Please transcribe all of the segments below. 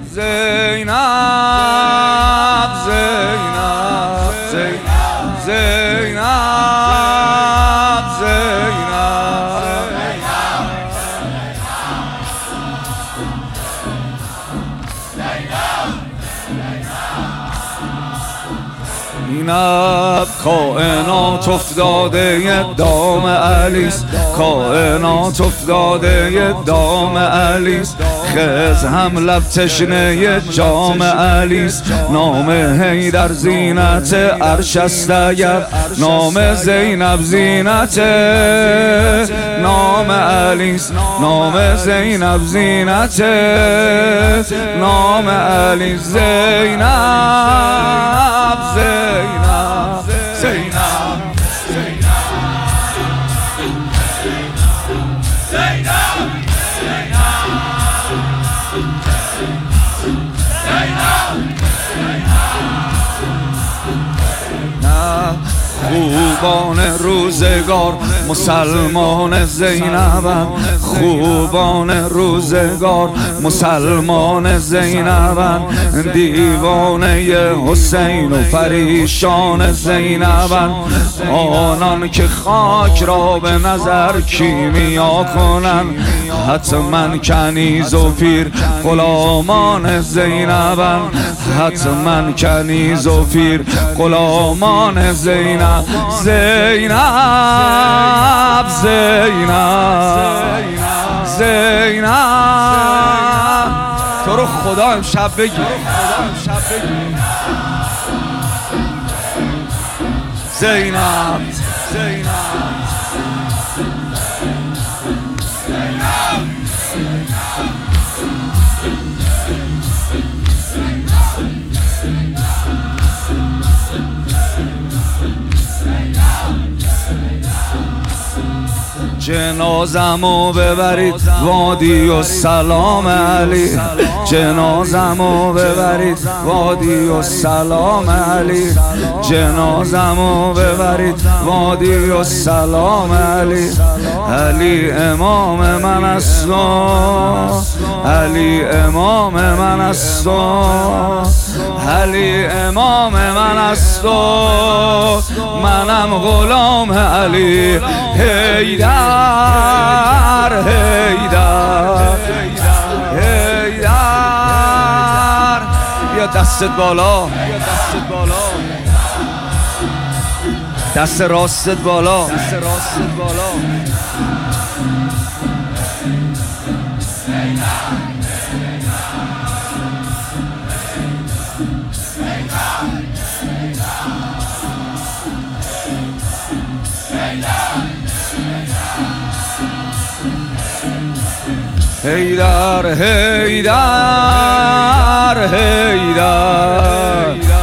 زینب زینب زینب زینب زینب کائنات افتاده دام علیست، کائنات افتاده دام علیست، خز هم لب تشنه جام علیست. نام حیدر زینت عرش است اگر نام زینب زینت نام علیست، نام زینب زینت نام علیست. زینب زینب زینب خوبان روزگار مسلمان زینبن، خوبان روزگار مسلمان زینبن، دیوانه حسین و پریشان زینبن. آنان که خاک را به نظر کیمیا کنن، حتما کنیز و پیر غلامان زینبن، حتما کنیز و پیر غلامان زینب. زینب زینب زینب تو رو خدا امشب بگی زینب زینب جنازمو ببرید وادی و سلام علی، جنازمو ببرید وادی و سلام علی، جنازمو ببرید وادی و سلام علی. علی امام من است، علی امام من است، علی امام من است، منم غلام علی. حیدر حیدر حیدر بیا دستت بالا، دست راستت بالا، دست راستت بالا. حیدر حیدر حیدر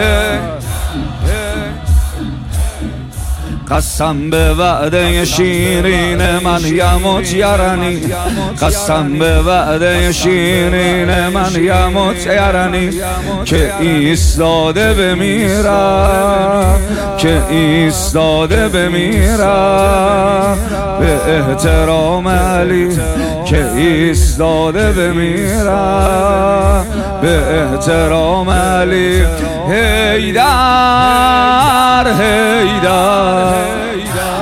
قسم به وعده شیرین من یموت یارانی، قسم به وعده شیرین من یموت یارانی، که ایستاده بمیرم، که ایستاده بمیرم به احترام علی، که ایستاده بمیرم به احترام علی. حیدر حیدر